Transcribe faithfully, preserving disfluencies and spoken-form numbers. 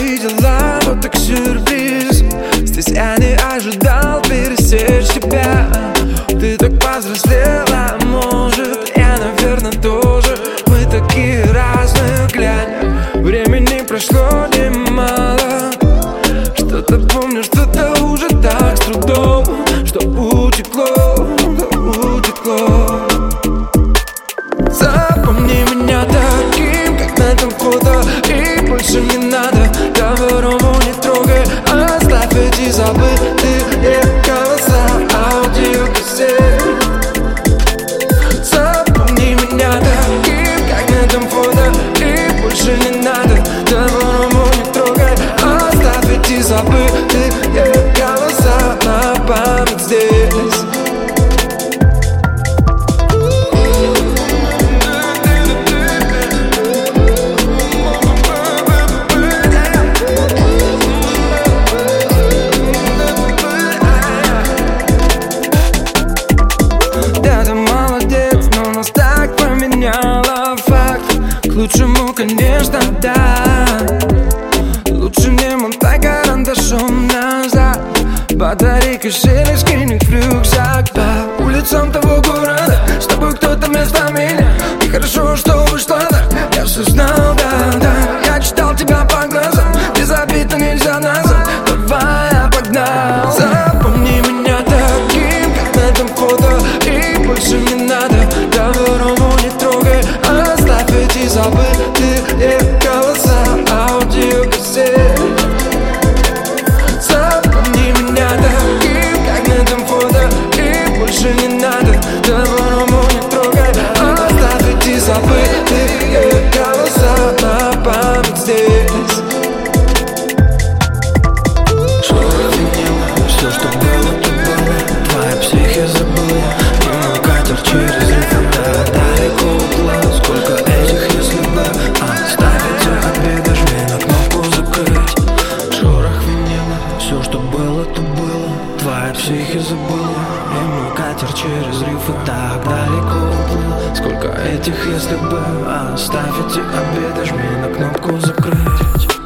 увидела вот так сюрприз. Здесь я не ожидал пересечь тебя. Ты так повзрослела, может, я, наверное, тоже. Мы такие разные, глянь, времени прошло немало. Что-то помню, что-то уже так с трудом, что утекло, да утекло. Запомни меня таким, как на этом фото, и больше не надо, по-второму не трогай. Оставь эти забытые голоса, аудиокассет. Запомни меня таким, как на этом фото, и больше не надо, по-второму не трогай. Оставь эти забытые голоса на память здесь. К лучшему, конечно, да. Лучше не мотай карандашом назад. Батарейка шелест, скинь в рюкзак. По улицам того города с тобой кто-то вместо меня. И хорошо, что вышло так. Я все знал, да, да. Я читал тебя по глазам. Без обида нельзя назад. Давай, я погнал. Запомни меня таким, как на этом фото, и больше не надо, по-второму не трогай. Оставь эти забытые голоса, аудиокассет. Запомни меня таким, как на этом фото, и больше не надо, по-второму не трогай. Оставь эти забытые голоса на память здесь. Шорох винила, все, что было, то было. Твоя психия забыла, и мой катер через рифы далеко уплыл. Сколько этих если бы оставить обиды, жми на кнопку закрыть. Шорох винила, все, что было, то было. Твоя психия забыла, и мой катер через рифы так далеко уплыл. Сколько этих если бы оставить обиды, жми на кнопку закрыть.